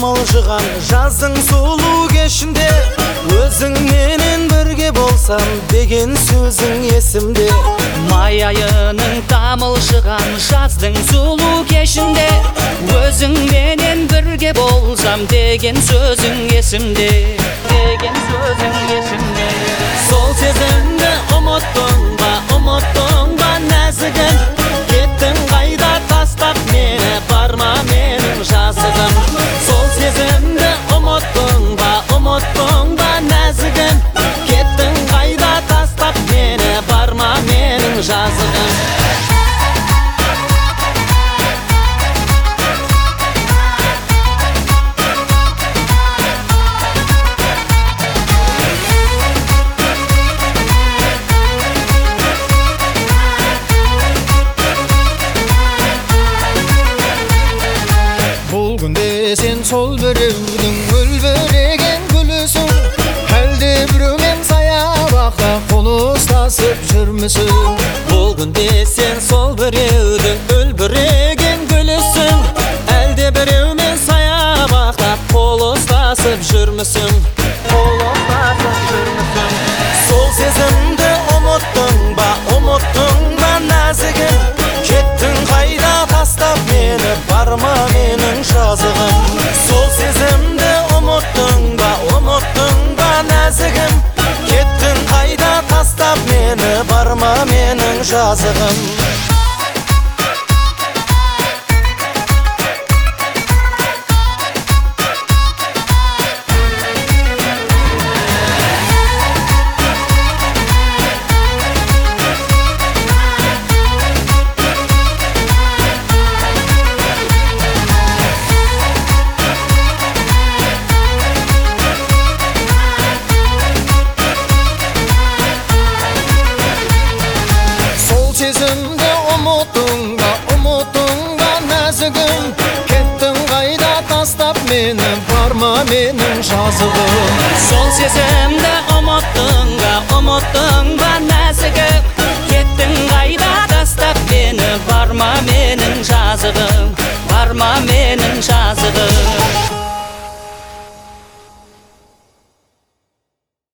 тамылжыған жаздың сұлу кешінде өзің менен бірге болсам деген сөзің есімде. Май айының тамылжыған жаздың сұлу кешінде өзің менен бірге болсам деген сөзің есімде. Сол сезімді ұмыттың ба нәзігім, кеттің қайда тастап мені, барма менің жазығым. Сол сезімді ұмыттың ба нәзігім, кеттің қайда тастап мені, барма менің жазығым. Сен сол біреудің өлбіреген гүлісің, әлде біреумен саябақта қол ұстасып жүрмісің? Бұл күнде сен сол біреудің өлбіреген гүлісің, әлде біреумен саябақта қол ұстасып жүрмісің? Сол сезімді ұмыттың ба нәзігім, кеттің қайда тастап мені, барма менің жазығым. Сол сезімді ұмыттың ба нәзігім, кеттің қайда тастап мені, барма менің жазығым. Сезімді ұмыттың ба нәзігім, кеттің қайда тастап мені, барма менің жазығым. Сол сезімді ұмыттың ба нәзігім, кеттің қайда тастап мені, барма менің жазығым, барма менің жазығым.